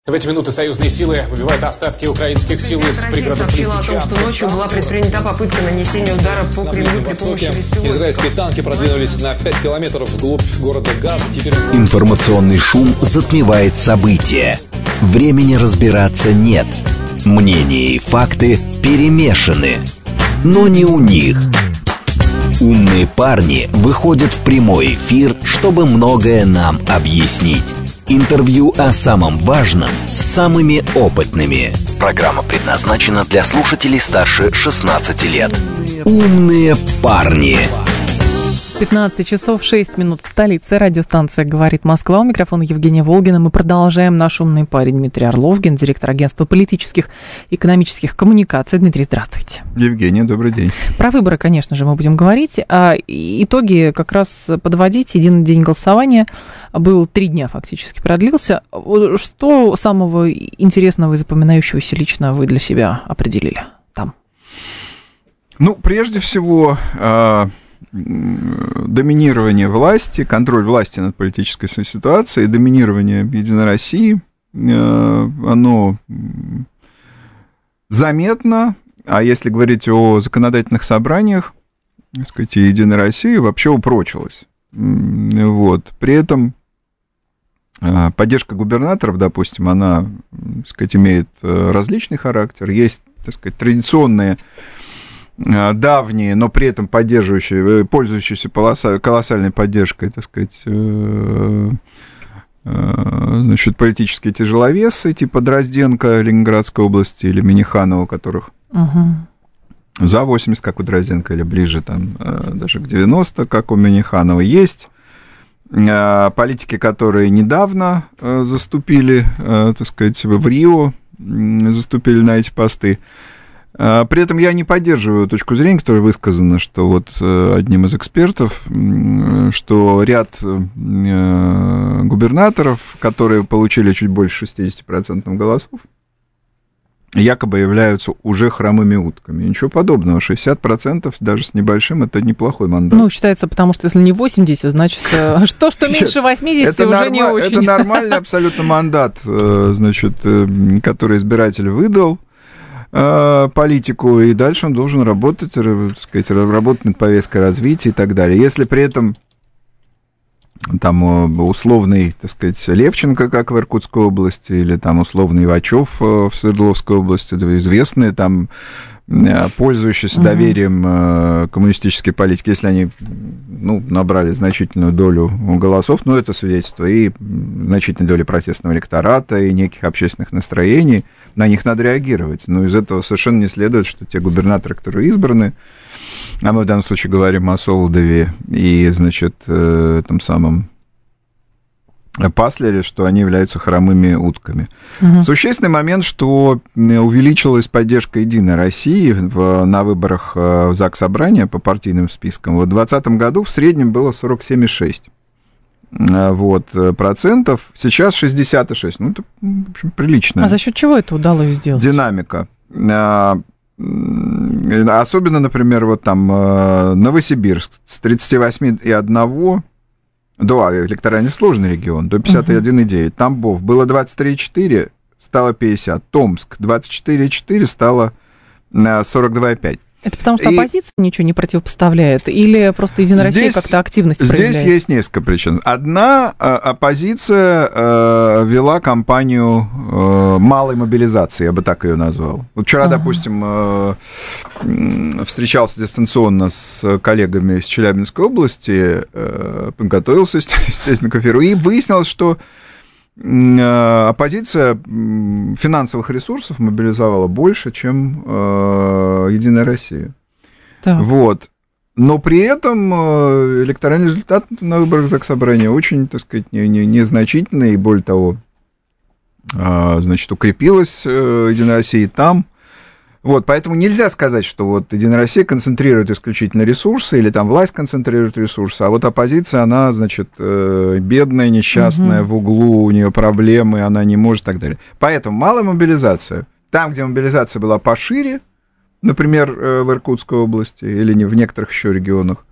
В эти минуты союзные силы выбивают остатки украинских сил из пригородов сообщила о том, что ночью была предпринята попытка нанесения удара по Кремлю при помощи беспилотников. Израильские танки продвинулись на 5 километров вглубь города Газ. Информационный шум затмевает события. Времени разбираться нет. Мнения и факты перемешаны. Но не у них. Умные парни выходят в прямой эфир, чтобы многое нам объяснить. Интервью о самом важном с самыми опытными. Программа предназначена для слушателей старше 16 лет. Умные парни. 15 часов 6 минут в столице. Радиостанция «Говорит Москва». У микрофона Евгения Волгина. Мы продолжаем. Наш умный парень Дмитрий Орлов, гендиректор агентства политических и экономических коммуникаций. Дмитрий, здравствуйте. Евгения, добрый день. Про выборы, конечно же, мы будем говорить. А итоги как раз подводить. Единый день голосования был 3 дня фактически, продлился. Что самого интересного и запоминающегося лично вы для себя определили там? Ну, прежде всего... доминирование власти, контроль власти над политической ситуацией, доминирование Единой России, оно заметно, а если говорить о законодательных собраниях, так сказать, Единой России, вообще упрочилось. Вот. При этом поддержка губернаторов, допустим, она, так сказать, имеет различный характер. Есть, так сказать, традиционные давние, но при этом поддерживающие, пользующиеся колоссальной поддержкой, так сказать, значит, политические тяжеловесы, типа Дрозденко Ленинградской области или Миниханова, у которых за 80, как у Дрозденко, или ближе там даже к 90, как у Миниханова. Есть политики, которые недавно заступили, так сказать, в Рио, заступили на эти посты. При этом я не поддерживаю точку зрения, которая высказана, что вот одним из экспертов, что ряд губернаторов, которые получили чуть больше 60% голосов, якобы являются уже хромыми утками. Ничего подобного. 60% даже с небольшим — это неплохой мандат. Ну, считается, потому что если не 80, значит, что меньше 80 уже не очень. Это нормальный абсолютно мандат, значит, который избиратель выдал политику, и дальше он должен работать, так сказать, работать над повесткой развития и так далее. Если при этом там условный, так сказать, Левченко, как в Иркутской области, или там условный Ивачев в Свердловской области, известные там, пользующиеся доверием коммунистической политики, если они, ну, набрали значительную долю голосов, ну, это свидетельство и значительной доли протестного электората, и неких общественных настроений, на них надо реагировать. Но из этого совершенно не следует, что те губернаторы, которые избраны, а мы в данном случае говорим о Солодове и, значит, том самом Паслере, что они являются хромыми утками. Существенный момент, что увеличилась поддержка Единой России на выборах в ЗАГС Собрания по партийным спискам. Вот в 2020 году в среднем было 47,6%. Вот, процентов, сейчас 66%. Ну, это, в общем, прилично. А за счет чего это удалось сделать? Динамика. Особенно, например, вот там Новосибирск с 38,1%, да, электорально сложный регион, до 51,9%. Тамбов было 23,4%, стало 50%. Томск 24,4%, стало 42,5%. Это потому что оппозиция ничего не противопоставляет? Или просто Единая Россия как-то активность проявляет? Здесь есть несколько причин. Одна, оппозиция вела кампанию малой мобилизации, я бы так ее назвал. Вот вчера, допустим, встречался дистанционно с коллегами из Челябинской области, подготовился, естественно, к эфиру, и выяснилось, что оппозиция финансовых ресурсов мобилизовала больше, чем Единая Россия. Так. Вот. Но при этом электоральный результат на выборах ЗАГС Собрания очень, так сказать, незначительный, и более того, значит, укрепилась Единая Россия там. Вот, поэтому нельзя сказать, что вот Единая Россия концентрирует исключительно ресурсы, или там власть концентрирует ресурсы, а вот оппозиция, она, значит, бедная, несчастная, в углу, у нее проблемы, она не может и так далее. Поэтому малая мобилизация. Там, где мобилизация была пошире, например, в Иркутской области, или в некоторых еще регионах,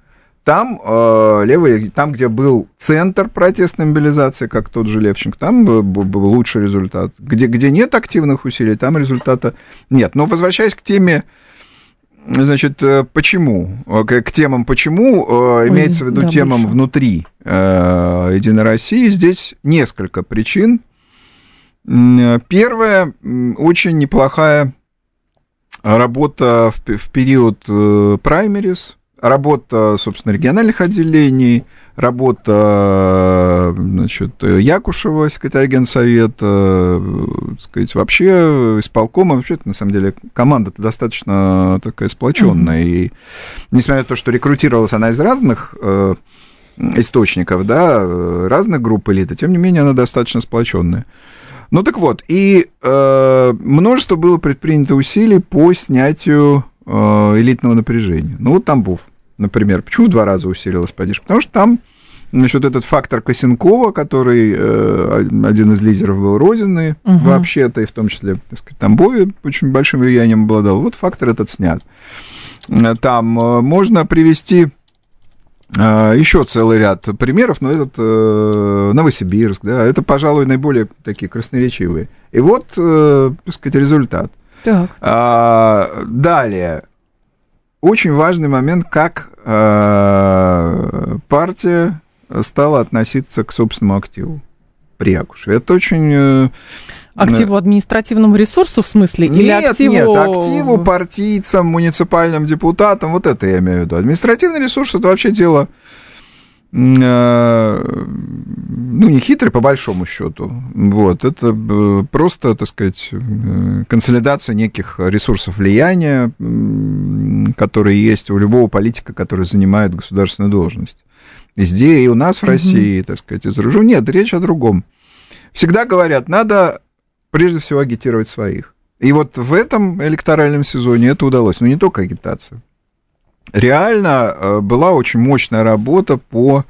там левые, там, где был центр протестной мобилизации, как тот же Левченко, там был лучший результат. Где нет активных усилий, там результата нет. Но возвращаясь к теме, значит, почему, к темам почему, имеется в виду темам больше внутри Единой России, здесь несколько причин. Первое, очень неплохая работа в период праймерис, работа, собственно, региональных отделений, работа, значит, Якушева, секретаря Генсовета, так сказать, вообще исполкома, вообще, на самом деле, команда-то достаточно такая сплоченная, и несмотря на то, что рекрутировалась она из разных источников, да, разных групп элиты, тем не менее, она достаточно сплоченная. Ну, так вот, и множество было предпринято усилий по снятию элитного напряжения. Ну, вот Тамбов, например. Почему в 2 раза усилилась поддержка? Потому что там, значит, этот фактор Косенкова, который один из лидеров был Родины, вообще-то, и в том числе, так сказать, Тамбове очень большим влиянием обладал, вот фактор этот снят. Там можно привести еще целый ряд примеров, но этот Новосибирск, да, это, пожалуй, наиболее такие красноречивые. И вот, так сказать, результат. Так. Далее, очень важный момент, как партия стала относиться к собственному активу при Якушеве. Это очень... Активу административному ресурсу, в смысле? Или активу... Нет, активу партийцам, муниципальным депутатам, вот это я имею в виду. Административный ресурс – это вообще дело, ну, не хитрое, по большому счету. Вот, это просто, так сказать, консолидация неких ресурсов влияния, которые есть у любого политика, который занимает государственную должность. Везде, и у нас в России, так сказать, из ружья. Нет, речь о другом. Всегда говорят, надо прежде всего агитировать своих. И вот в этом электоральном сезоне это удалось. Но не только агитация. Реально была очень мощная работа по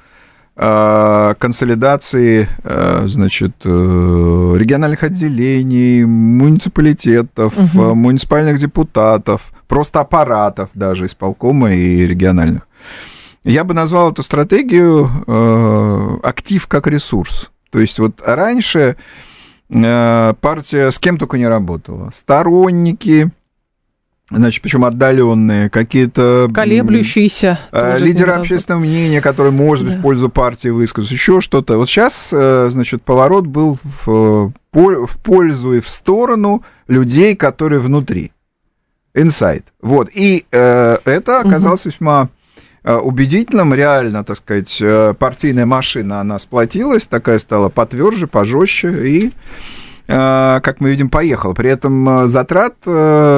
консолидации, значит, региональных отделений, муниципалитетов, муниципальных депутатов, просто аппаратов даже исполкома и региональных. Я бы назвал эту стратегию актив как ресурс. То есть вот раньше партия с кем только не работала. Сторонники, значит, причем отдаленные, какие-то... Колеблющиеся. Лидеры общественного мнения, которые, может быть, в пользу партии высказывают, еще что-то. Вот сейчас, значит, поворот был в пользу и в сторону людей, которые внутри. Inside. Вот. И это оказалось весьма убедительным, реально, так сказать, партийная машина, она сплотилась, такая стала потверже, пожестче, и, как мы видим, поехала. При этом затраты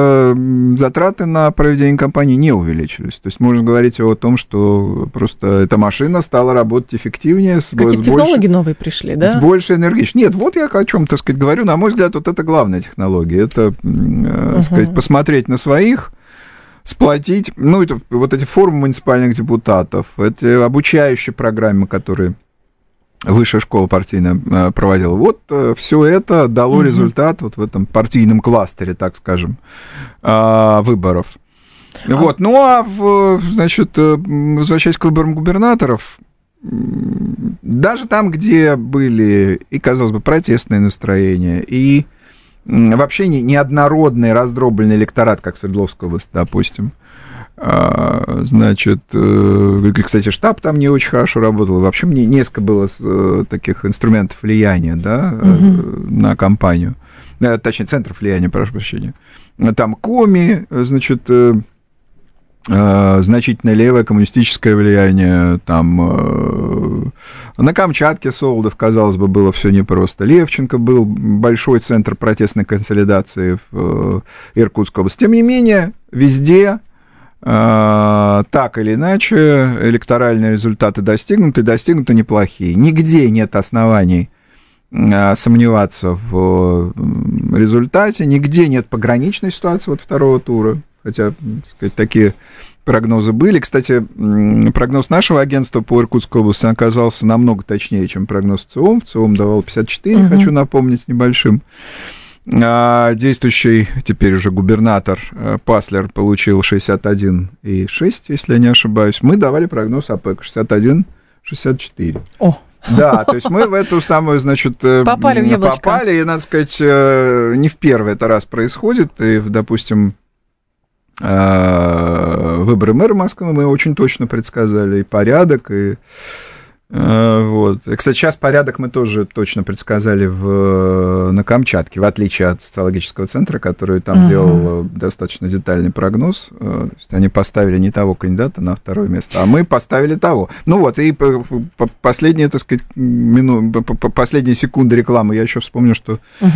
на проведение кампании не увеличились. То есть можно говорить о том, что просто эта машина стала работать эффективнее. Какие-то технологии новые пришли, да? С большей энергичностью. Нет, вот я о чем, так сказать, говорю. На мой взгляд, вот это главная технология. Это, так сказать, посмотреть на своих, сплотить, ну, это, вот эти форумы муниципальных депутатов, эти обучающие программы, которые высшая школа партийная проводила, вот все это дало результат вот в этом партийном кластере, так скажем, выборов. Вот, ну, а, значит, возвращаясь к выборам губернаторов, даже там, где были и, казалось бы, протестные настроения, и вообще неоднородный, раздробленный электорат, как в Свердловской области, допустим. Значит, кстати, штаб там не очень хорошо работал. Вообще мне несколько было таких инструментов влияния, да, на кампанию. Точнее, центров влияния, прошу прощения. Там Коми, значит, значительное левое коммунистическое влияние, там на Камчатке Солодов, казалось бы, было все непросто. Левченко был большой центр протестной консолидации в Иркутской области. Тем не менее, везде так или иначе электоральные результаты достигнуты неплохие. Нигде нет оснований сомневаться в результате, нигде нет пограничной ситуации вот второго тура. Хотя, так сказать, такие прогнозы были. Кстати, прогноз нашего агентства по Иркутской области оказался намного точнее, чем прогноз ЦИОМ. ЦИОМ давал 54, хочу напомнить, с небольшим. Действующий теперь уже губернатор Паслер получил 61,6, если я не ошибаюсь. Мы давали прогноз ОПЕК 61-64. О! Да, то есть мы в эту самую, значит, попали в яблочко. Попали, и, надо сказать, не в первый это раз происходит. И, допустим, выборы мэра Москвы мы очень точно предсказали и порядок, и вот. И, кстати, сейчас порядок мы тоже точно предсказали на Камчатке, в отличие от социологического центра, который там делал достаточно детальный прогноз. То есть они поставили не того кандидата на второе место, а мы поставили того. Ну вот, и последние, так сказать, последние секунды рекламы я еще вспомню, что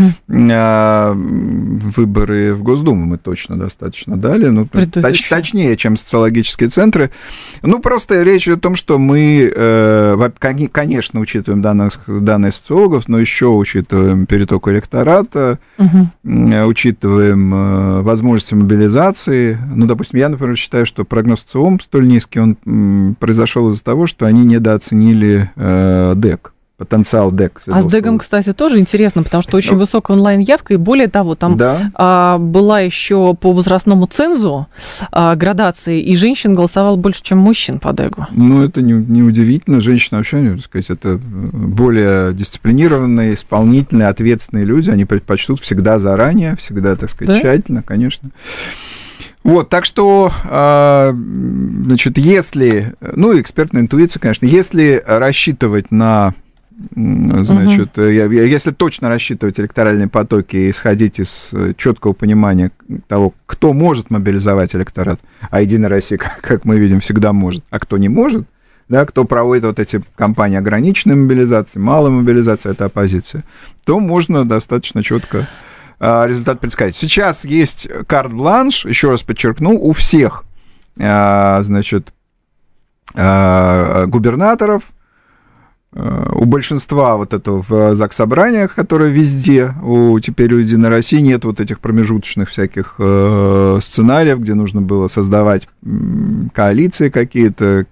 выборы в Госдуму мы точно достаточно дали, ну, точнее, чем социологические центры. Ну, просто речь о том, что мы... Конечно, учитываем данные социологов, но еще учитываем переток электората, учитываем возможности мобилизации. Ну, допустим, я, например, считаю, что прогноз ЦИОМ столь низкий, он произошел из-за того, что они недооценили ДЭК. Потенциал ДЭК. А с ДЭКом, кстати, тоже интересно, потому что очень высокая онлайн-явка, и более того, там была еще по возрастному цензу градации, и женщин голосовало больше, чем мужчин по ДЭКу. Ну, это не удивительно. Женщины вообще, так сказать, это более дисциплинированные, исполнительные, ответственные люди, они предпочтут всегда заранее, всегда, так сказать, тщательно, конечно. Вот, так что, значит, если, ну, экспертная интуиция, конечно, если рассчитывать на... Значит, если точно рассчитывать электоральные потоки и исходить из четкого понимания того, кто может мобилизовать электорат, а Единая Россия, как мы видим, всегда может, а кто не может, да, кто проводит вот эти кампании ограниченной мобилизации, малой мобилизации, это оппозиция, то можно достаточно четко результат предсказать. Сейчас есть карт-бланш, еще раз подчеркну, у всех, значит, губернаторов, у большинства вот этого в заксобраниях, которые везде, теперь у Единой России нет вот этих промежуточных всяких сценариев, где нужно было создавать коалиции какие-то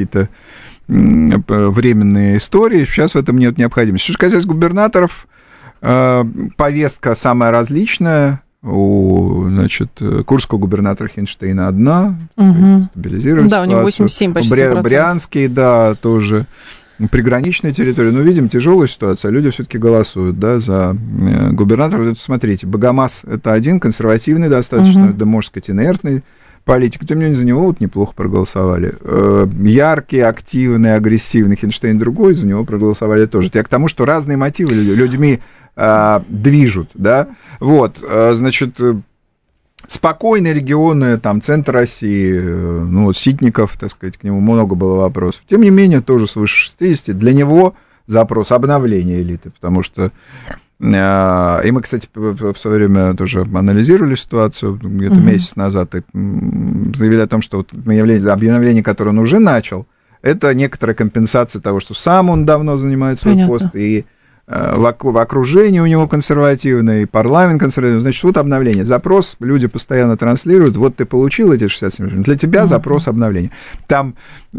временные истории. Сейчас в этом нет необходимости. Что касается губернаторов, повестка самая различная. У, значит, курского губернатора Хинштейна одна, стабилизировать да, у него 87 почти %. Брянский, да, тоже. Приграничная территория, ну, видим, тяжелая ситуация, люди все-таки голосуют, да, за губернатора. Смотрите, Богомаз — это один, консервативный достаточно, да, можно сказать, инертный политик, тем не менее, за него вот неплохо проголосовали. Яркий, активный, агрессивный Хинштейн другой, за него проголосовали тоже. Я к тому, что разные мотивы людьми движут, да, вот, значит... Спокойные регионы, там, центр России, ну, вот Ситников, так сказать, к нему много было вопросов. Тем не менее, тоже свыше 60. Для него запрос обновления элиты, потому что... И мы, кстати, в свое время тоже анализировали ситуацию где-то месяц назад и заявили о том, что вот обновление, которое он уже начал, это некоторая компенсация того, что сам он давно занимает свой пост, и... в окружении у него консервативное, и парламент консервативный, значит, вот обновление. Запрос люди постоянно транслируют, вот ты получил эти 67 миллионов, для тебя запрос обновления. Там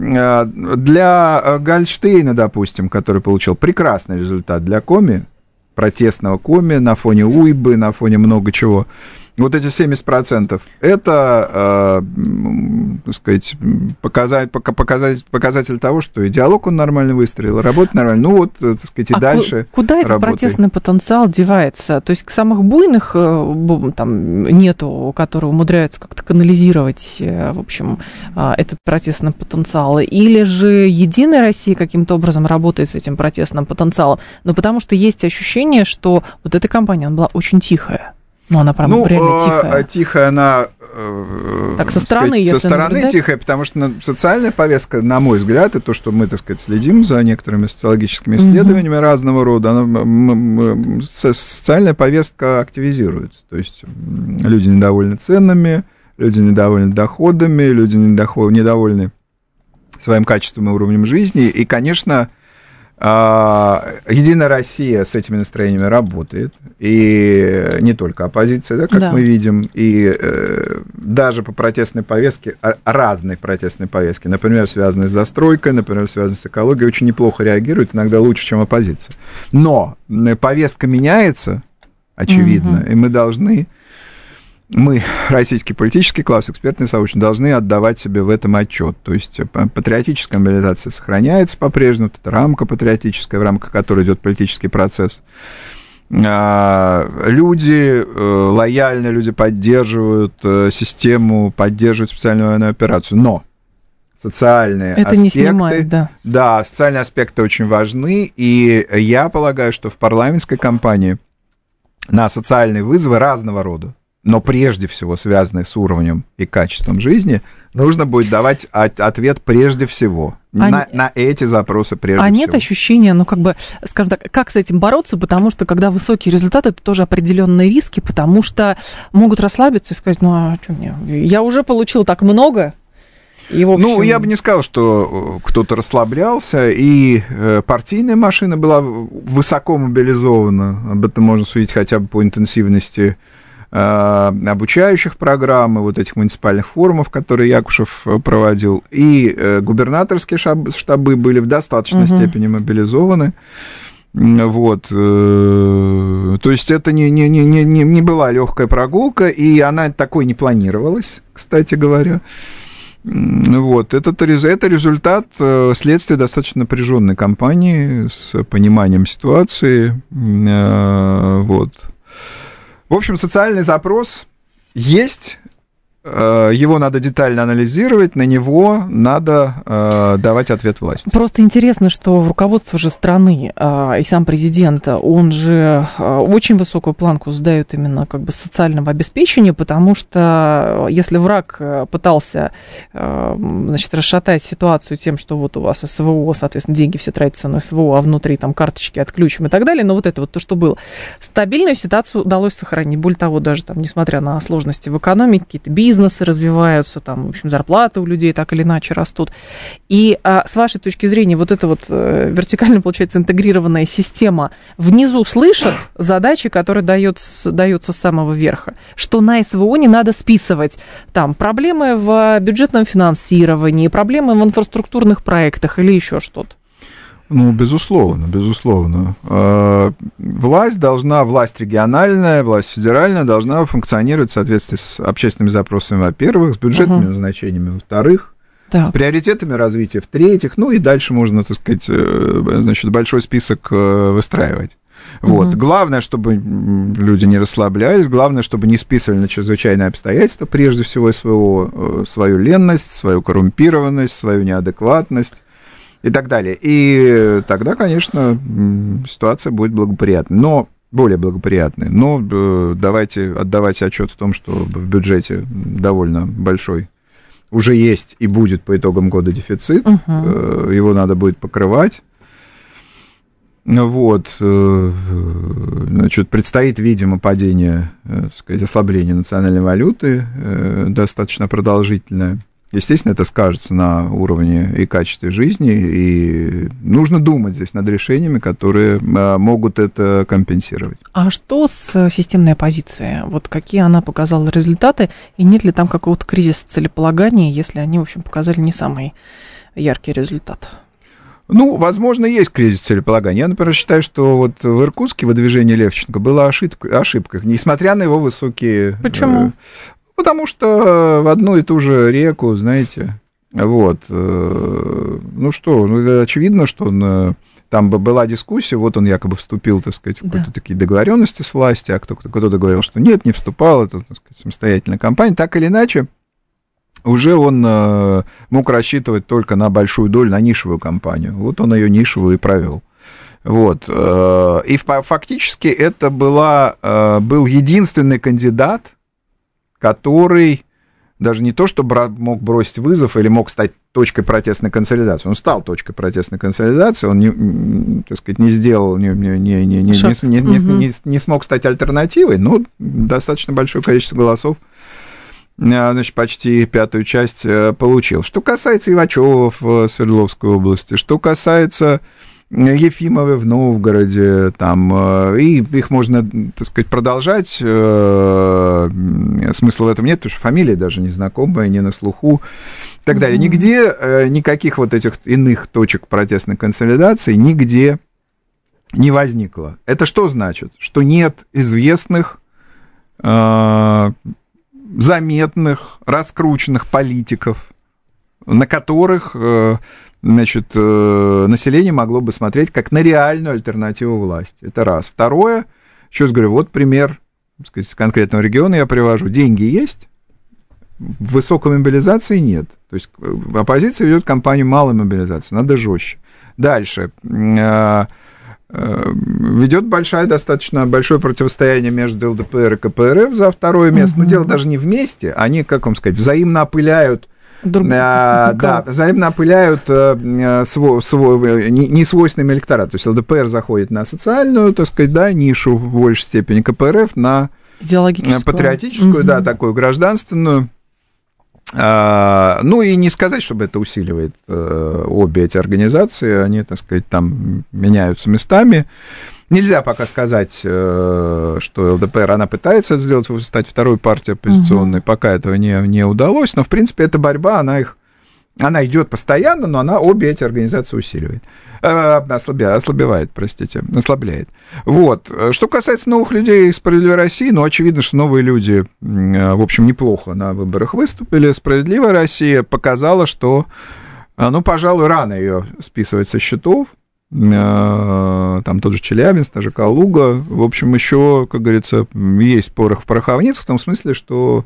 для Гольштейна, допустим, который получил прекрасный результат для Коми, протестного Коми, на фоне Уйбы, на фоне много чего, вот эти 70% это, так сказать, показатель того, что и диалог он нормально выстроил, работает нормально, ну вот, так сказать, и дальше куда этот протестный потенциал девается? То есть к самых буйных там нету, которые умудряются как-то канализировать, в общем, этот протестный потенциал, или же Единая Россия каким-то образом работает с этим протестным потенциалом? Но потому что есть ощущение, что вот эта кампания, она была очень тихая. Ну, она, правда, реально тихая. Тихая она... Так, со стороны, сказать, со стороны наблюдать. Тихая, потому что социальная повестка, на мой взгляд, и то, что мы, так сказать, следим за некоторыми социологическими исследованиями разного рода, социальная повестка активизируется. То есть люди недовольны ценами, люди недовольны доходами, люди недовольны своим качеством и уровнем жизни. И, конечно... Единая Россия с этими настроениями работает, и не только оппозиция, да, как мы видим, и даже по протестной повестке, разной протестной повестке, например, связанной с застройкой, например, связанной с экологией, очень неплохо реагирует, иногда лучше, чем оппозиция. Но повестка меняется, очевидно. И мы, российский политический класс, экспертное сообщество, должны отдавать себе в этом отчет. То есть патриотическая мобилизация сохраняется по-прежнему, это рамка патриотическая, в рамках которой идет политический процесс. Люди лояльны, люди поддерживают систему, поддерживают специальную военную операцию, но социальные это аспекты, не снимает, да. Да, социальные аспекты очень важны, и я полагаю, что в парламентской кампании на социальные вызовы разного рода, но прежде всего связанные с уровнем и качеством жизни, нужно будет давать ответ прежде всего. На эти запросы прежде всего. А нет ощущения, скажем так, как с этим бороться, потому что, когда высокие результаты, это тоже определенные риски, потому что могут расслабиться и сказать, а что мне, я уже получил так много. И, в общем... я бы не сказал, что кто-то расслаблялся, и партийная машина была высоко мобилизована, об этом можно судить хотя бы по интенсивности обучающих программ, и вот этих муниципальных форумов, которые Якушев проводил, и губернаторские штабы были в достаточной степени мобилизованы. Вот. То есть это не была легкая прогулка, и она такой не планировалась, кстати говоря. Вот. Это результат следствия достаточно напряженной кампании с пониманием ситуации. Вот. В общем, социальный запрос есть, его надо детально анализировать, на него надо давать ответ власти. Просто интересно, что в руководство же страны и сам президент, он же очень высокую планку задает именно социального обеспечения, потому что если враг пытался, расшатать ситуацию тем, что вот у вас СВО, соответственно, деньги все тратятся на СВО, а внутри там карточки отключим и так далее, но вот это вот то, что было. Стабильную ситуацию удалось сохранить. Более того, даже там, несмотря на сложности в экономике, какие-то бизнесы развиваются, там, в общем, зарплаты у людей так или иначе растут. И с вашей точки зрения, вот эта вот вертикально, получается, интегрированная система внизу слышат задачи, которые даются с самого верха, что на СВО не надо списывать там проблемы в бюджетном финансировании, проблемы в инфраструктурных проектах или еще что-то? Безусловно. Власть региональная, власть федеральная должна функционировать в соответствии с общественными запросами, во-первых, с бюджетными назначениями, во-вторых, с приоритетами развития, в-третьих, и дальше можно, так сказать, большой список выстраивать. Вот. Главное, чтобы люди не расслаблялись, главное, чтобы не списывали на чрезвычайные обстоятельства, прежде всего свою ленность, свою коррумпированность, свою неадекватность и так далее. И тогда, конечно, ситуация будет благоприятной, более благоприятной. Но давайте отдавать отчет в том, что в бюджете довольно большой уже есть и будет по итогам года дефицит. Его надо будет покрывать. Вот. Предстоит, видимо, падение, так сказать, ослабление национальной валюты, достаточно продолжительное. Естественно, это скажется на уровне и качестве жизни, и нужно думать здесь над решениями, которые могут это компенсировать. А что с системной оппозицией? Вот какие она показала результаты, и нет ли там какого-то кризиса целеполагания, если они, в общем, показали не самый яркий результат? Возможно, есть кризис целеполагания. Я, например, считаю, что вот в Иркутске выдвижение Левченко было ошибкой, несмотря на его высокие... Почему? Потому что в одну и ту же реку, знаете, вот, очевидно, что там была дискуссия, вот он якобы вступил, так сказать, в какие-то такие договоренности с властью, а кто-то говорил, что нет, не вступал, это, так сказать, самостоятельная компания, так или иначе, уже он мог рассчитывать только на большую долю, на нишевую компанию, вот он ее нишевую и провел. Вот, и фактически это был единственный кандидат, который даже не то, что мог бросить вызов или мог стать точкой протестной консолидации. Он стал точкой протестной консолидации, он, так сказать, не сделал, не смог стать альтернативой, но достаточно большое количество голосов, почти пятую часть получил. Что касается Ивачёва в Свердловской области, что касается Ефимовой в Новгороде, там, и их можно, так сказать, продолжать, смысла в этом нет, потому что фамилии даже незнакомые, не на слуху, и так далее. Нигде никаких вот этих иных точек протестной консолидации, нигде не возникло. Это что значит? Что нет известных, заметных, раскрученных политиков, на которых, значит, население могло бы смотреть как на реальную альтернативу власти. Это раз. Второе, еще раз говорю, вот пример, так сказать, конкретного региона я привожу. Деньги есть, высокой мобилизации нет. То есть оппозиция ведет кампанию малой мобилизации, надо жестче. Дальше. Ведет достаточно большое противостояние между ЛДПР и КПРФ за второе место. Но дело даже не вместе, они, как вам сказать, взаимно опыляют. Взаимно опыляют свой несвойственный электорат. То есть ЛДПР заходит на социальную, так сказать, да, нишу в большей степени, КПРФ на патриотическую, да, такую гражданственную. Ну и не сказать, чтобы это усиливает обе эти организации, они, так сказать, там меняются местами. Нельзя пока сказать, что ЛДПР, она пытается это сделать, стать второй партией оппозиционной, пока этого не удалось, но, в принципе, эта борьба, она идет постоянно, но она обе эти организации усиливает. Ослабляет. Вот. Что касается новых людей из «Справедливой России», ну, очевидно, что новые люди, в общем, неплохо на выборах выступили. «Справедливая Россия» показала, что, ну, пожалуй, рано ее списывать со счетов. Там тот же Челябинск, та же Калуга. В общем, еще, как говорится, есть порох в пороховницах, в том смысле, что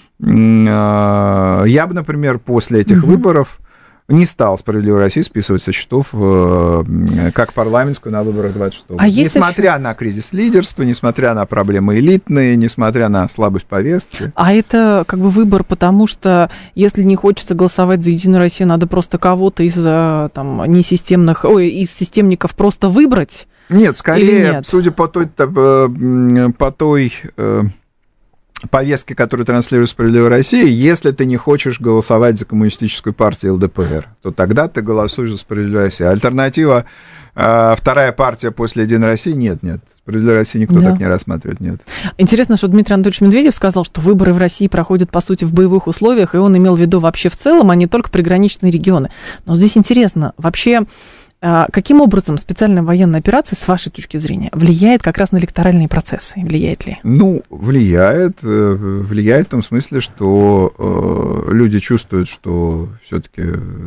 я бы, например, после этих выборов не стал «Справедливой России» списывать со счетов как парламентскую на выборах 26-го. Несмотря на кризис лидерства, несмотря на проблемы элитные, несмотря на слабость повестки. А это как бы выбор, потому что если не хочется голосовать за «Единую Россию», надо просто кого-то из там несистемных, из системников просто выбрать? Нет, скорее, судя по той повестки, которую транслирует «Справедливая Россия», если ты не хочешь голосовать за коммунистическую партию ЛДПР, то тогда ты голосуешь за «Справедливую Россию». Альтернатива, вторая партия после «Единой России» нет. «Справедливую Россию» никто так не рассматривает, нет. Интересно, что Дмитрий Анатольевич Медведев сказал, что выборы в России проходят, по сути, в боевых условиях, и он имел в виду вообще в целом, а не только приграничные регионы. Но здесь интересно, вообще, каким образом специальная военная операция, с вашей точки зрения, влияет как раз на электоральные процессы? Влияет ли? Ну, влияет в том смысле, что люди чувствуют, что все-таки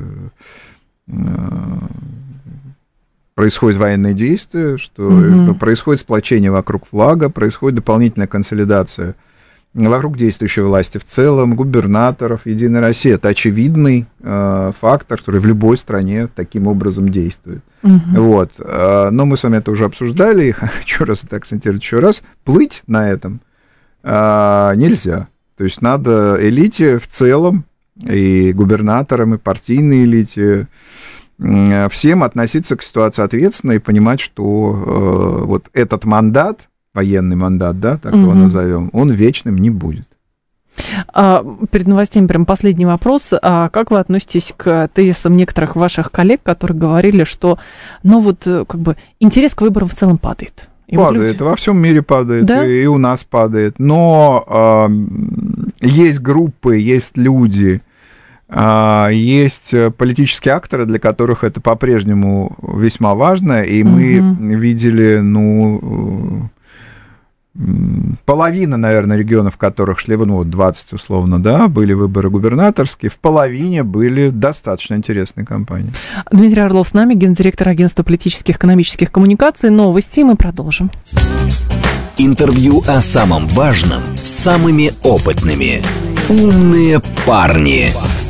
происходят военные действия, что происходит сплочение вокруг флага, происходит дополнительная консолидация вокруг действующей власти в целом, губернаторов, «Единой России». Это очевидный фактор, который в любой стране таким образом действует. Вот. Но мы с вами это уже обсуждали, и хочу раз это акцентировать еще раз. Плыть на этом нельзя. То есть надо элите в целом, и губернаторам, и партийной элите, всем относиться к ситуации ответственно и понимать, что вот этот мандат, военный мандат, да, так его назовем, он вечным не будет. Перед новостями прям последний вопрос. Как вы относитесь к тезисам некоторых ваших коллег, которые говорили, что, ну вот, как бы, интерес к выборам в целом падает? Падает, во всем мире падает, да? И у нас падает. Но есть группы, есть люди, есть политические акторы, для которых это по-прежнему весьма важно, и мы видели, половина, наверное, регионов, в которых шли, 20 условно, да, были выборы губернаторские, в половине были достаточно интересные кампании. Дмитрий Орлов с нами, гендиректор агентства политических и экономических коммуникаций. Новости, мы продолжим. Интервью о самом важном с самыми опытными. Умные парни.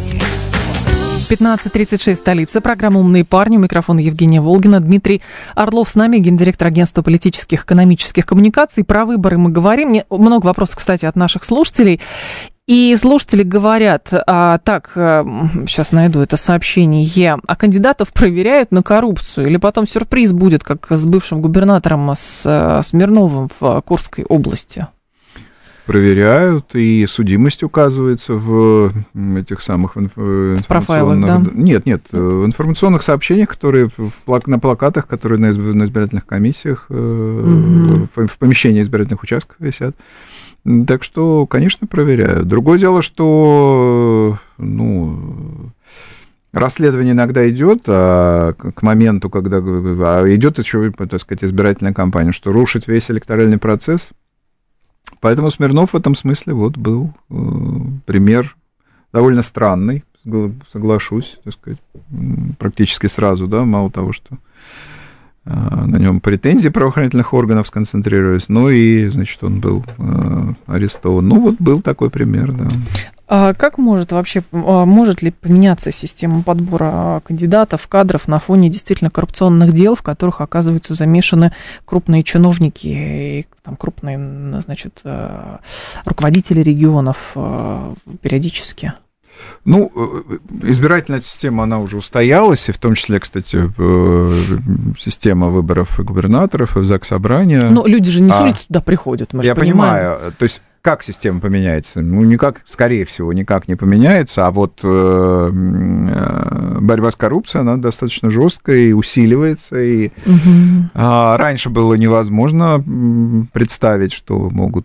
15:36, столица. Программа «Умные парни». У микрофона Евгения Волгина. Дмитрий Орлов с нами, гендиректор агентства политических и экономических коммуникаций. Про выборы мы говорим. Много вопросов, кстати, от наших слушателей. И слушатели говорят, сейчас найду это сообщение, кандидатов проверяют на коррупцию, или потом сюрприз будет, как с бывшим губернатором Смирновым в Курской области? Проверяют, и судимость указывается в этих самых информационных... профайлах, да? Нет, в информационных сообщениях, которые на плакатах, которые на избирательных комиссиях, в помещении избирательных участков висят. Так что, конечно, проверяют. Другое дело, что, расследование иногда идет, а к моменту, когда идет еще, так сказать, избирательная кампания, что рушит весь электоральный процесс. Поэтому Смирнов в этом смысле вот был пример довольно странный, соглашусь, так сказать, практически сразу, да, мало того, что на нем претензии правоохранительных органов сконцентрировались, но и, значит, он был арестован. Ну, вот был такой пример, да. А как может ли поменяться система подбора кандидатов, кадров на фоне действительно коррупционных дел, в которых оказываются замешаны крупные чиновники и там, крупные, значит, руководители регионов периодически? Ну, избирательная система, она уже устоялась, и в том числе, кстати, система выборов и губернаторов, и в Заксобрание. Но люди же не с улицы туда приходят, мы же понимаем. Я понимаю, то есть как система поменяется? Ну, никак, скорее всего, никак не поменяется, а вот борьба с коррупцией, она достаточно жесткая и усиливается, и раньше было невозможно представить, что могут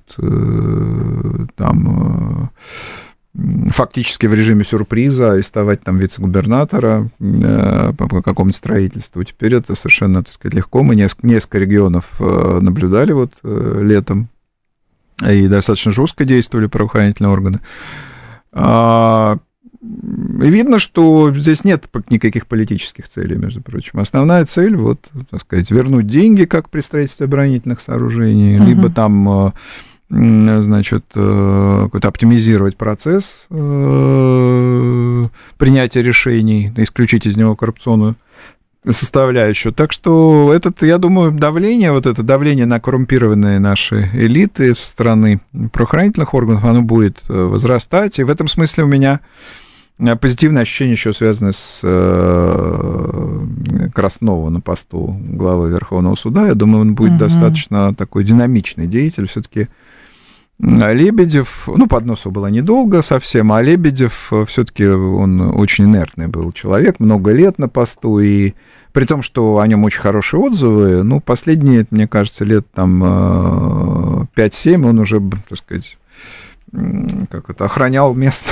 там фактически в режиме сюрприза арестовать там вице-губернатора по какому-то строительству. Теперь это совершенно, так сказать, легко. Мы несколько регионов наблюдали вот летом, и достаточно жестко действовали правоохранительные органы. И видно, что здесь нет никаких политических целей, между прочим. Основная цель, вот, так сказать, вернуть деньги, как при строительстве оборонительных сооружений, либо там, значит, какой-то оптимизировать процесс принятия решений, исключить из него коррупционную составляющую. Так что я думаю, давление на коррумпированные наши элиты со стороны правоохранительных органов, оно будет возрастать. И в этом смысле у меня позитивное ощущение еще связано с Краснова на посту главы Верховного суда. Я думаю, он будет достаточно такой динамичный деятель. Все-таки Лебедев, Подносова была недолго совсем, а Лебедев все-таки он очень инертный был человек, много лет на посту, и при том, что о нем очень хорошие отзывы, последние, мне кажется, лет там 5-7 он уже, так сказать, охранял место,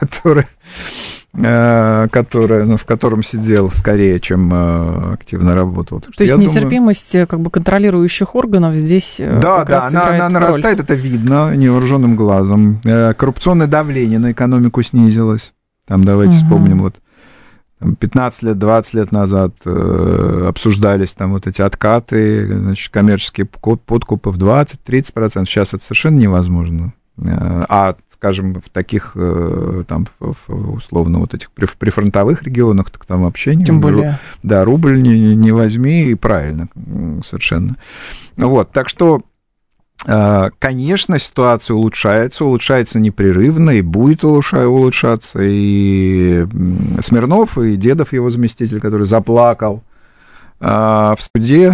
в котором сидел скорее, чем активно работал. То есть нетерпимость контролирующих органов здесь она нарастает, это видно невооруженным глазом. Коррупционное давление на экономику снизилось. Там давайте вспомним, 15 лет, 20 лет назад обсуждались там вот эти откаты, значит, коммерческие подкупы в 20-30%. Сейчас это совершенно невозможно. А, скажем, в таких, там, условно, вот этих прифронтовых регионах, так там вообще тем более. Да, рубль не возьми, и правильно, совершенно. Вот, так что, конечно, ситуация улучшается непрерывно, и будет улучшаться, и Смирнов, и Дедов, его заместитель, который заплакал в суде,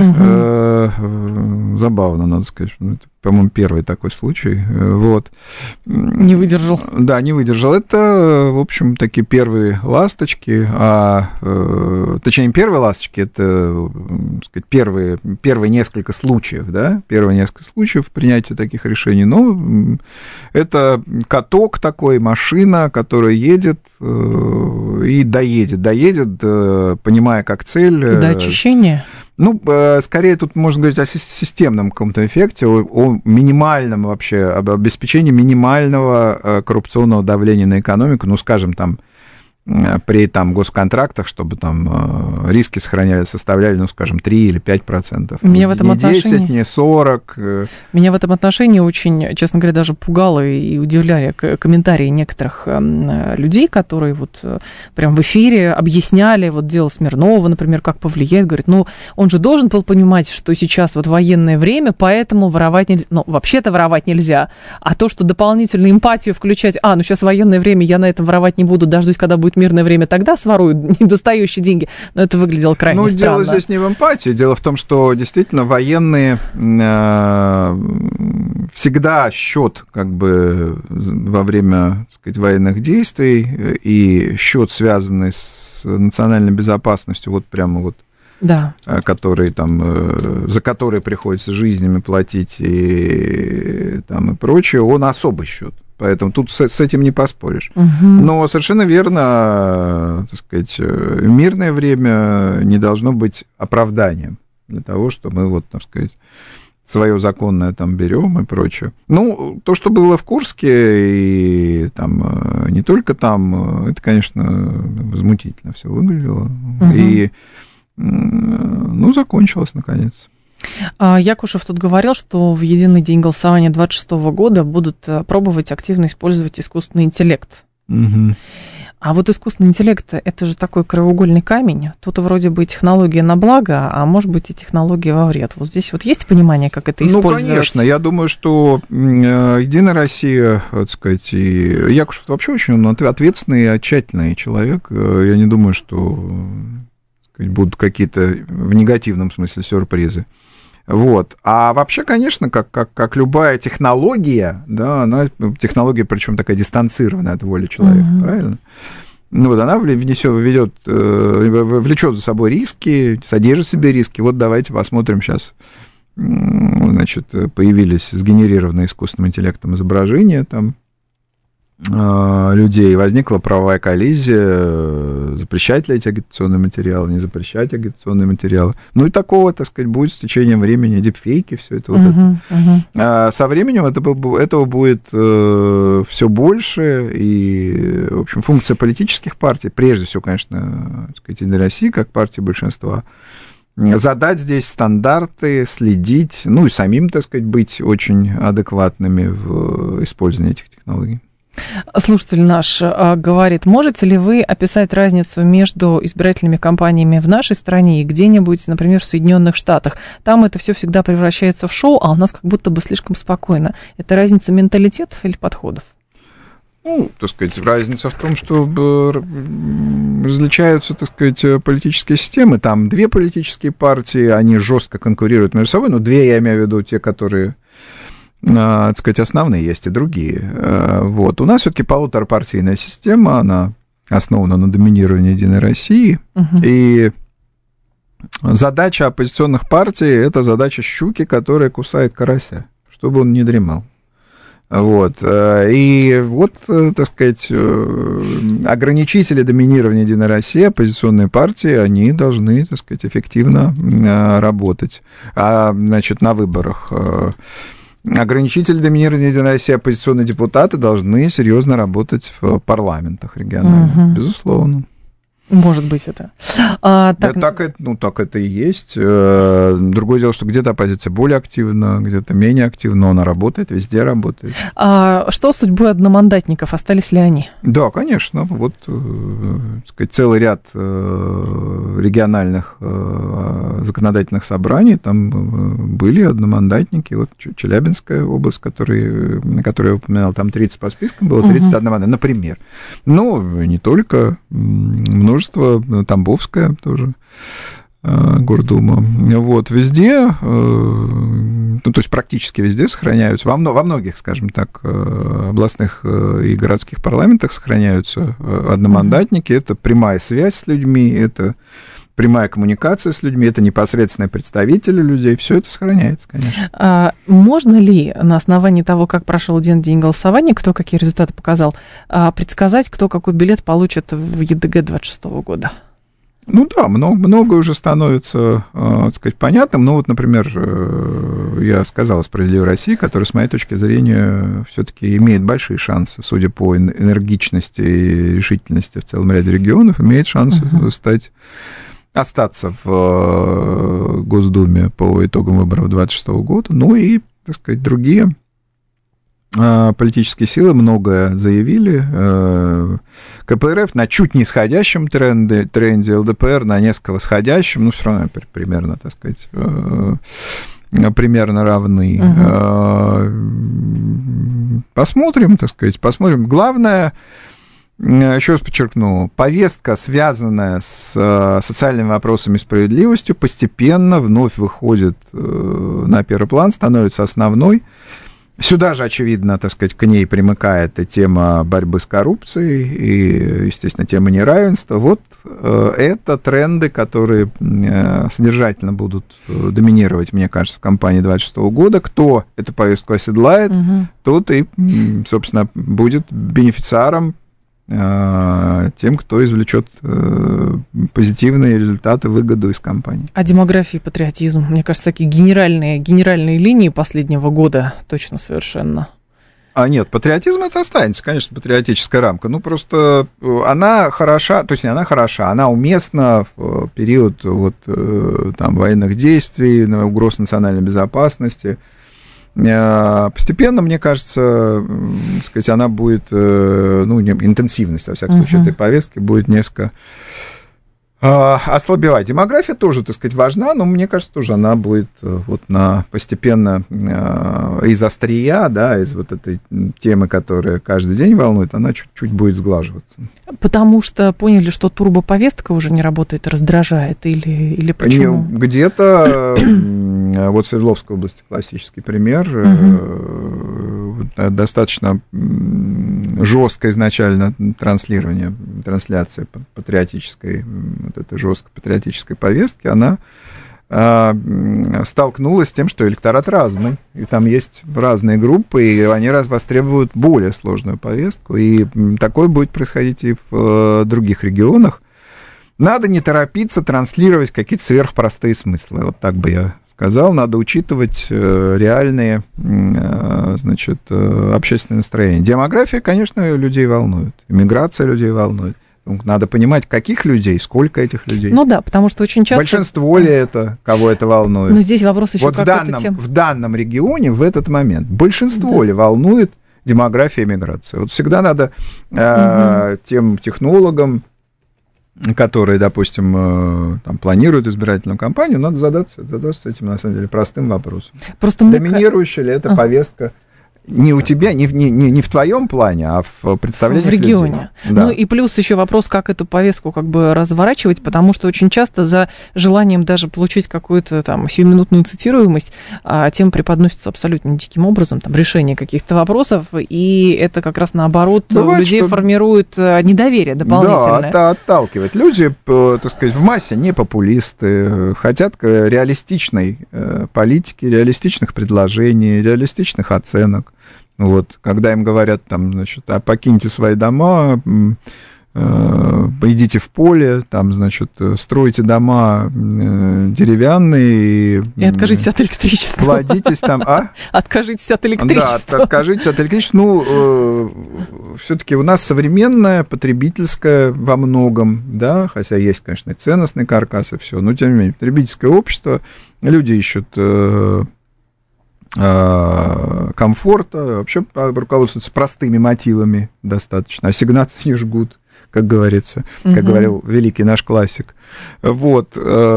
забавно, надо сказать, это, по-моему, первый такой случай, вот. Не выдержал. Да, не выдержал. Это, в общем, такие первые ласточки, точнее, не первые ласточки, это, так сказать, первые несколько случаев, да, принятия таких решений, но это каток такой, машина, которая едет и доедет, понимая как цель. До очищения? Скорее тут можно говорить о системном каком-то эффекте, о минимальном вообще, об обеспечении минимального коррупционного давления на экономику, скажем, там, при госконтрактах, чтобы там риски составляли, скажем, 3 или 5%. Меня в этом не отношении... 10, не 40. Меня в этом отношении очень, честно говоря, даже пугало и удивляли комментарии некоторых людей, которые вот прям в эфире объясняли вот дело Смирнова, например, как повлияет. Говорит, он же должен был понимать, что сейчас вот военное время, поэтому воровать нельзя. Вообще-то воровать нельзя. А то, что дополнительную эмпатию включать, сейчас военное время, я на этом воровать не буду, дождусь, когда будет мирное время, тогда сворую недостающие деньги. Но это выглядело крайне странно. Дело здесь не в эмпатии. Дело в том, что действительно военные всегда счет во время, так сказать, военных действий и счет, связанный с национальной безопасностью, да. Которые там, за которые приходится жизнями платить и прочее, он особый счет. поэтому тут с этим не поспоришь. Но совершенно верно, так сказать, мирное время не должно быть оправданием для того, что мы, вот, так сказать, свое законное там берем и прочее. Ну, то, что было в Курске, и там не только там, это, конечно, возмутительно все выглядело. И, ну, закончилось, наконец. Якушев тут говорил, что в единый день голосования 2026 года будут пробовать активно использовать искусственный интеллект. А вот искусственный интеллект – это же такой краеугольный камень. Тут вроде бы технология на благо, а может быть и технология во вред. Вот здесь вот есть понимание, как это использовать? Ну, конечно. Я думаю, что Единая Россия, так сказать, и Якушев вообще очень ответственный и тщательный человек. Я не думаю, что, так сказать, будут какие-то в негативном смысле сюрпризы. Вот. А вообще, конечно, как любая технология, да, она технология, причем такая дистанцированная от воли человека, правильно? Ну, вот она влечет за собой риски, содержит в себе риски. Вот давайте посмотрим сейчас. Значит, появились сгенерированные искусственным интеллектом изображения там людей, возникла правовая коллизия, запрещать ли эти агитационные материалы, не запрещать агитационные материалы. Ну и такого, так сказать, будет с течением времени, дипфейки, все это. А со временем этого будет все больше, и, в общем, функция политических партий, прежде всего, конечно, так сказать, Единой России, как партии большинства, задать здесь стандарты, следить, ну и самим, так сказать, быть очень адекватными в использовании этих технологий. Слушатель наш говорит, можете ли вы описать разницу между избирательными кампаниями в нашей стране и где-нибудь, например, в Соединенных Штатах? Там это все всегда превращается в шоу, а у нас как будто бы слишком спокойно. Это разница менталитетов или подходов? Ну, так сказать, разница в том, что различаются, так сказать, политические системы. Там две политические партии, они жестко конкурируют между собой, но две, я имею в виду те, которые, так сказать, основные, есть и другие. Вот. У нас все-таки полуторапартийная система, она основана на доминировании Единой России, и задача оппозиционных партий – это задача щуки, которая кусает карася, чтобы он не дремал. Вот. И вот, так сказать, ограничители доминирования Единой России, оппозиционные партии, они должны, так сказать, эффективно работать. Значит, на выборах ограничители доминирования Единой России, оппозиционные депутаты должны серьезно работать в парламентах региональных, безусловно. Может быть, это. Так это и есть. Другое дело, что где-то оппозиция более активна, где-то менее активна, но она работает, везде работает. Что с судьбой одномандатников? Остались ли они? Да, конечно. Вот, так сказать, целый ряд региональных законодательных собраний, там были одномандатники. Вот Челябинская область, на которую я упоминал, там 30 по спискам было, 31 одномандатников, например. Но не только, множество, Тамбовская тоже, Гордума. Вот, везде, ну, то есть практически везде сохраняются, во многих, скажем так, областных и городских парламентах сохраняются одномандатники, это прямая связь с людьми, это прямая коммуникация с людьми, это непосредственные представители людей, все это сохраняется, конечно. Можно ли на основании того, как прошел один день голосования, кто какие результаты показал, предсказать, кто какой билет получит в ЕДГ 26 года? Ну да, многое уже становится, так сказать, понятным. Ну вот, например, я сказал о «Справедливой России», которая, с моей точки зрения, все-таки имеет большие шансы, судя по энергичности и решительности в целом ряде регионов, имеет шансы остаться в Госдуме по итогам выборов 2026 года. Ну и, так сказать, другие политические силы многое заявили. КПРФ на чуть нисходящем тренде, ЛДПР на несколько восходящем, ну, все равно примерно, так сказать, примерно равны. Посмотрим, так сказать, посмотрим. Главное, еще раз подчеркну, повестка, связанная с социальными вопросами и справедливостью, постепенно вновь выходит на первый план, становится основной. Сюда же, очевидно, так сказать, к ней примыкает и тема борьбы с коррупцией, и, естественно, тема неравенства. Вот это тренды, которые содержательно будут доминировать, мне кажется, в кампании 2026 года. Кто эту повестку оседлает, тот и, собственно, будет бенефициаром, тем, кто извлечет позитивные результаты, выгоду из кампании. А демография и патриотизм, мне кажется, такие генеральные линии последнего года точно совершенно. Нет, патриотизм это останется, конечно, патриотическая рамка. Ну, просто она хороша, то есть не она хороша, она уместна в период вот, там, военных действий, угроз национальной безопасности. Постепенно, мне кажется, так сказать, она будет, интенсивность, во всяком случае, этой повестки будет несколько ослабевать. Демография тоже, так сказать, важна, но мне кажется, тоже она будет вот постепенно из острия, да, из вот этой темы, которая каждый день волнует, она чуть-чуть будет сглаживаться. Потому что поняли, что турбоповестка уже не работает, раздражает, или почему? Где-то, вот в Свердловской области классический пример, достаточно жесткое изначально трансляция патриотической, вот этой жесткой патриотической повестки, она столкнулась с тем, что электорат разный, и там есть разные группы, и они востребуют более сложную повестку, и такое будет происходить и в других регионах. Надо не торопиться транслировать какие-то сверхпростые смыслы, вот так бы я сказал, надо учитывать реальные, значит, общественные настроения. Демография, конечно, людей волнует, иммиграция людей волнует. Надо понимать, каких людей, сколько этих людей. Ну да, потому что очень часто... Большинство ли это, кого это волнует? Но здесь вопрос еще вот как в данном регионе, в этот момент, большинство ли волнует демография и миграция? Вот всегда надо тем технологам, которые, допустим, там, планируют избирательную кампанию, надо задаться этим, на самом деле, простым вопросом. Просто доминирующая ли эта повестка не у тебя, не в твоем плане, а в представлении в регионе. Да. Ну и плюс еще вопрос, как эту повестку как бы разворачивать, потому что очень часто за желанием даже получить какую-то там сиюминутную цитируемость тем преподносится абсолютно диким образом, там, решение каких-то вопросов, и это как раз наоборот бывает, людей формирует недоверие дополнительное. Да, отталкивает. Люди, так сказать, в массе не популисты, хотят реалистичной политики, реалистичных предложений, реалистичных оценок. Вот, когда им говорят, там, значит, покиньте свои дома, идите в поле, там, значит, стройте дома деревянные. И откажитесь от электричества. Плодитесь там, Откажитесь от электричества. Да, откажитесь от электричества. Ну, все-таки у нас современная, потребительская во многом, да, хотя есть, конечно, и ценностный каркас, и все, но, тем не менее, потребительское общество, люди ищут... комфорта, вообще руководствуются простыми мотивами достаточно, ассигнации не жгут, как говорится, как говорил великий наш классик. Вот,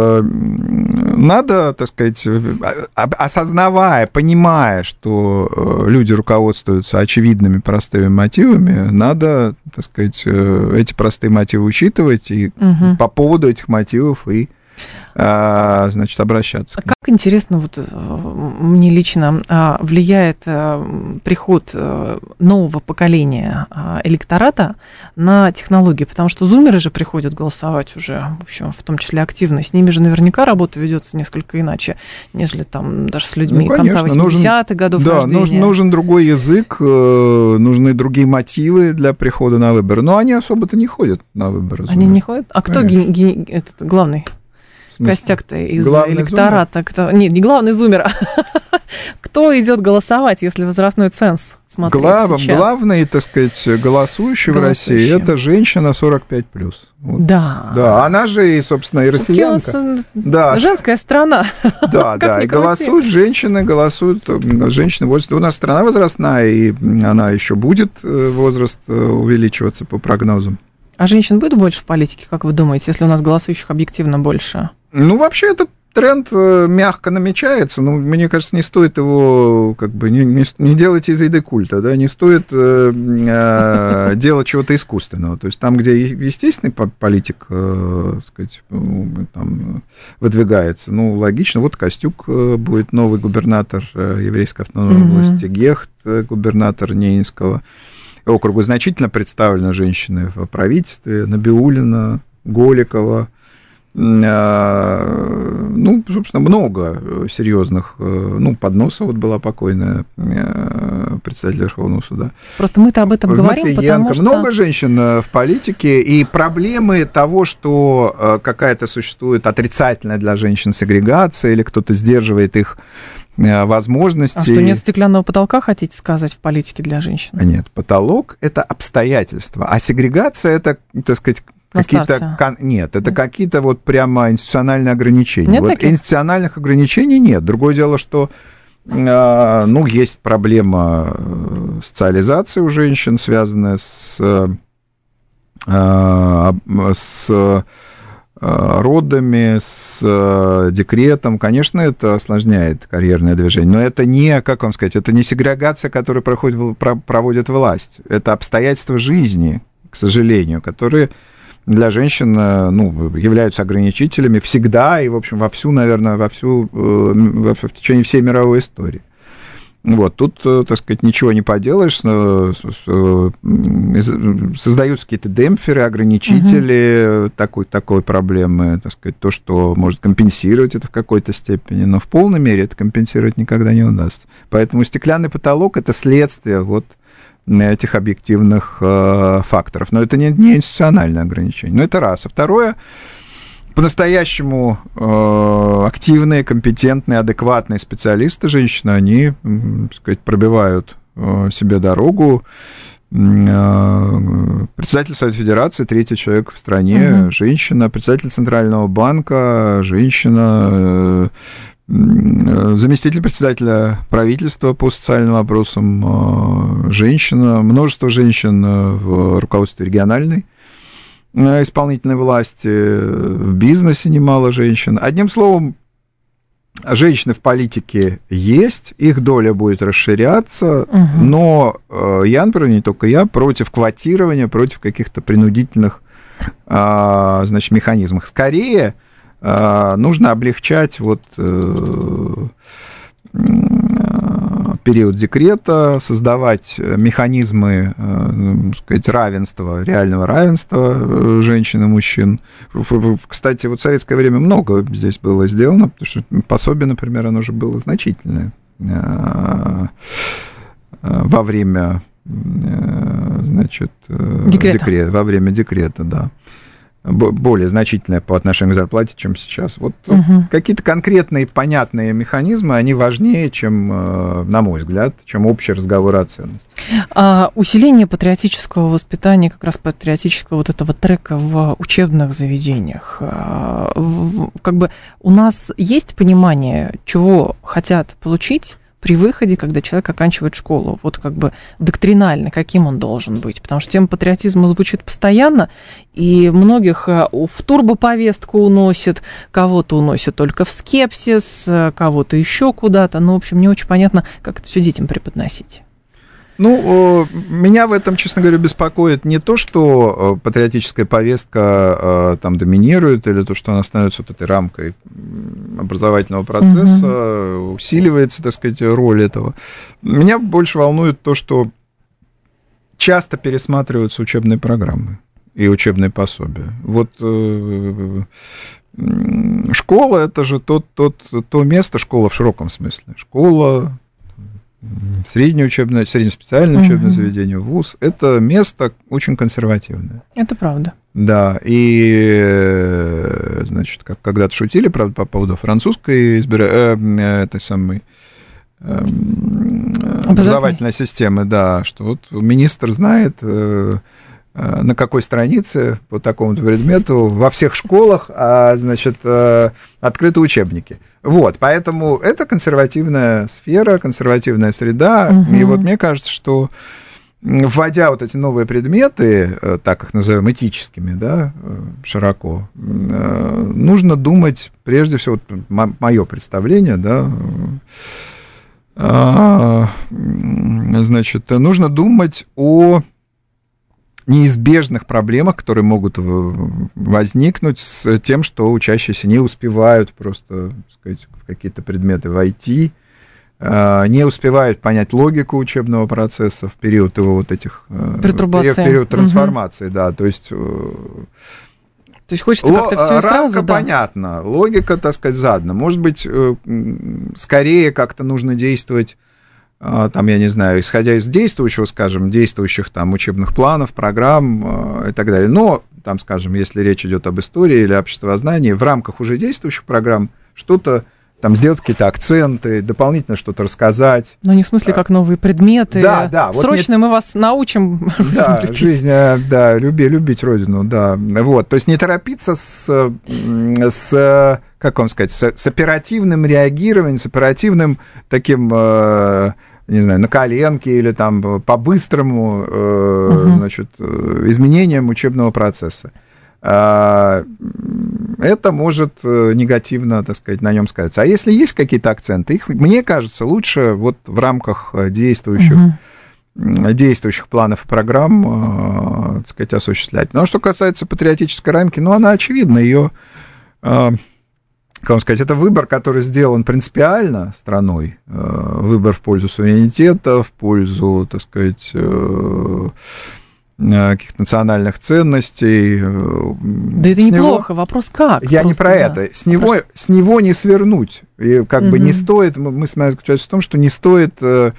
надо, так сказать, осознавая, понимая, что люди руководствуются очевидными простыми мотивами, надо, так сказать, эти простые мотивы учитывать и по поводу этих мотивов и значит, обращаться. Как интересно, вот мне лично влияет приход нового поколения электората на технологии, потому что зумеры же приходят голосовать уже, в общем, в том числе активно. С ними же наверняка работа ведется несколько иначе, нежели там даже с людьми конца 80-х годов рождения. Да, нужен другой язык, нужны другие мотивы для прихода на выборы. Но они особо-то не ходят на выборы. Они не ходят? А кто этот главный? Костяк-то из главный электората. Кто... Нет, не главный зумер. Кто идет голосовать, если возрастной ценз смотреть сейчас? Главный, так сказать, голосующий в России, это женщина 45+. Вот. Да. Да, она же, и, собственно, и россиянка. Да. Женская страна. Да, да, и голосуют женщины возраста. У нас страна возрастная, и она еще будет возраст увеличиваться по прогнозам. А женщин будет больше в политике, как вы думаете, если у нас голосующих объективно больше? Ну, вообще, это тренд мягко намечается, но мне кажется, не стоит его, как бы, не делать из еды культа, да, не стоит делать чего-то искусственного. То есть там, где естественный политик, так сказать, там, выдвигается, ну, логично, вот Костюк будет новый губернатор еврейской автономной области, Гехт, губернатор Ненецкого округа, значительно представлены женщины в правительстве, Набиуллина, Голикова, ну, собственно, много серьезных, ну, Подносова вот была покойная председатель Верховного суда. Просто мы-то об этом говорим, потому что... Много женщин в политике, и проблемы того, что какая-то существует отрицательная для женщин сегрегация, или кто-то сдерживает их возможности. А что, нет стеклянного потолка, хотите сказать, в политике для женщин? Нет, потолок – это обстоятельства, а сегрегация – это, так сказать, какие-то... Нет, это какие-то вот прямо институциональные ограничения. Нет вот таких? Институциональных ограничений нет. Другое дело, что, ну, есть проблема социализации у женщин, связанная с родами, с декретом. Конечно, это осложняет карьерное движение, но это не, как вам сказать, это не сегрегация, которую проводит власть. Это обстоятельства жизни, к сожалению, которые для женщин, ну, являются ограничителями всегда и, в общем, вовсю, наверное, в течение всей мировой истории. Вот, тут, так сказать, ничего не поделаешь, создаются какие-то демпферы, ограничители такой проблемы, так сказать, то, что может компенсировать это в какой-то степени, но в полной мере это компенсировать никогда не удастся. Поэтому стеклянный потолок – это следствие вот этих объективных факторов. Но это не институциональное ограничение. Но это раз. А второе, по-настоящему активные, компетентные, адекватные специалисты, женщины, они, так сказать, пробивают себе дорогу. Председатель Совета Федерации, третий человек в стране, женщина, председатель Центрального банка, женщина, заместитель председателя правительства по социальным вопросам, женщина, множество женщин в руководстве региональной исполнительной власти, в бизнесе немало женщин. Одним словом, женщины в политике есть, их доля будет расширяться, но я, например, не только я, против квотирования, против каких-то принудительных, значит, механизмов. Скорее, нужно облегчать вот период декрета, создавать механизмы, так сказать, равенства, реального равенства женщин и мужчин. Кстати, вот в советское время много здесь было сделано, потому что пособие, например, оно же было значительное во время, значит, декрета, во время декрета, да. Более значительное по отношению к зарплате, чем сейчас. Вот какие-то конкретные, понятные механизмы, они важнее, чем, на мой взгляд, чем общий разговор о ценностях. Усиление патриотического воспитания, как раз патриотического вот этого трека в учебных заведениях. Как бы у нас есть понимание, чего хотят получить при выходе, когда человек оканчивает школу, вот как бы доктринально, каким он должен быть, потому что тема патриотизма звучит постоянно, и многих в турбоповестку уносит, кого-то уносит только в скепсис, кого-то еще куда-то, ну, в общем, не очень понятно, как это все детям преподносить. Ну, меня в этом, честно говоря, беспокоит не то, что патриотическая повестка там доминирует, или то, что она становится вот этой рамкой образовательного процесса, усиливается, так сказать, роль этого. Меня больше волнует то, что часто пересматриваются учебные программы и учебные пособия. Вот школа – это же то место, школа в широком смысле, школа, среднее специальное учебное заведение, вуз, это место очень консервативное. Это правда. Да, и, значит, как когда-то шутили, правда, по поводу французской этой самой образовательной системы, да, что вот министр знает, на какой странице по такому-то предмету во всех школах, значит, открыты учебники. Вот, поэтому это консервативная сфера, консервативная среда, и вот мне кажется, что вводя вот эти новые предметы, так их назовем этическими, да, широко, нужно думать, прежде всего, мое представление, да, значит, нужно думать о неизбежных проблемах, которые могут возникнуть с тем, что учащиеся не успевают просто, так сказать, в какие-то предметы войти, не успевают понять логику учебного процесса в период его вот этих... период трансформации, да, то есть хочется как-то все рамка сразу, да. понятна, логика, так сказать, задана. Может быть, скорее как-то нужно действовать, там, я не знаю, исходя из действующих там учебных планов, программ и так далее. Но, там, скажем, если речь идет об истории или обществознании, в рамках уже действующих программ что-то там сделать какие-то акценты, дополнительно что-то рассказать. Но не в смысле, как новые предметы. Да. Срочно мы вас научим. Да, жизнь, да, любить родину, да. Вот, то есть не торопиться с как вам сказать, с оперативным реагированием, с оперативным таким, не знаю, на коленке или там по-быстрому, значит, изменением учебного процесса. Это может негативно, так сказать, на нем сказаться. А если есть какие-то акценты, их, мне кажется, лучше вот в рамках действующих планов и программ, так сказать, осуществлять. Но что касается патриотической рамки, она очевидна, ее, как вам сказать, это выбор, который сделан принципиально страной, выбор в пользу суверенитета, в пользу, так сказать, каких-то национальных ценностей. Да это неплохо, вопрос как? Я не про это. С него не свернуть. И как бы не стоит, мы с вами заключаемся в том, что не стоит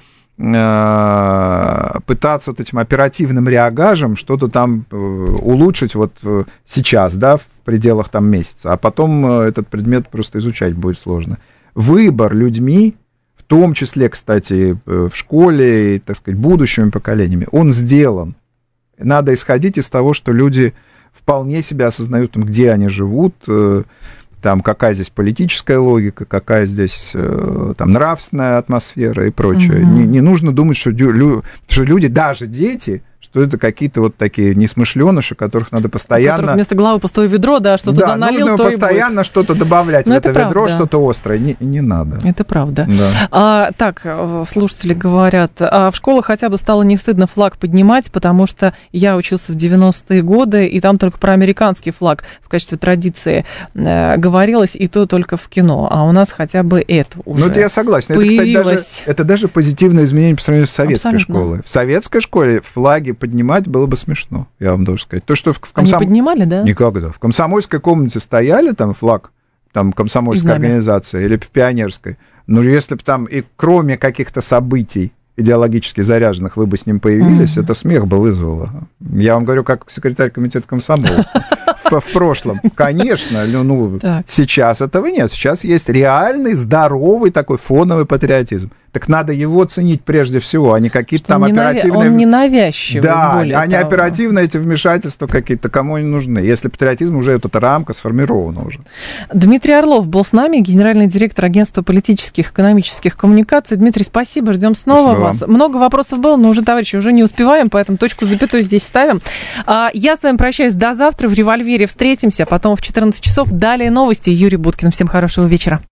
пытаться вот этим оперативным реагажем что-то там улучшить вот сейчас, да, в пределах там месяца, а потом этот предмет просто изучать будет сложно. Выбор людьми, в том числе, кстати, в школе и, так сказать, будущими поколениями, он сделан. Надо исходить из того, что люди вполне себя осознают, где они живут, там, какая здесь политическая логика, какая здесь там, нравственная атмосфера и прочее. Не нужно думать, что люди, даже дети, что это какие-то вот такие несмышленыши, которых надо постоянно... вместо головы пустое ведро, да, что туда налил, нужно то постоянно что-то добавлять в это ведро, что-то острое. Не надо. Это правда. Да. Так, слушатели говорят, в школах хотя бы стало не стыдно флаг поднимать, потому что я учился в 90-е годы, и там только про американский флаг в качестве традиции говорилось, и то только в кино. А у нас хотя бы это уже это я согласен. Это, кстати, это даже позитивное изменение по сравнению с советской школой. В советской школе флаги поднимать было бы смешно, я вам должен сказать. То, что Они поднимали, да? Никогда. В комсомольской комнате стояли там флаг, там комсомольской организации или в пионерской. Но если бы там и кроме каких-то событий идеологически заряженных вы бы с ним появились, это смех бы вызвало. Я вам говорю, как секретарь комитета комсомола в прошлом. Конечно, сейчас этого нет. Сейчас есть реальный, здоровый такой фоновый патриотизм. Так надо его ценить прежде всего, а не какие-то там оперативные... Он не навязчивый, да, а не оперативные эти вмешательства какие-то, кому они нужны, если патриотизм уже эта рамка сформирована уже. Дмитрий Орлов был с нами, генеральный директор агентства политических и экономических коммуникаций. Дмитрий, спасибо, ждем снова вас. Много вопросов было, но уже, товарищи, уже не успеваем, поэтому точку запятую здесь ставим. Я с вами прощаюсь до завтра, в «Револьвере» встретимся, потом в 14 часов. Далее новости. Юрий Буткин. Всем хорошего вечера.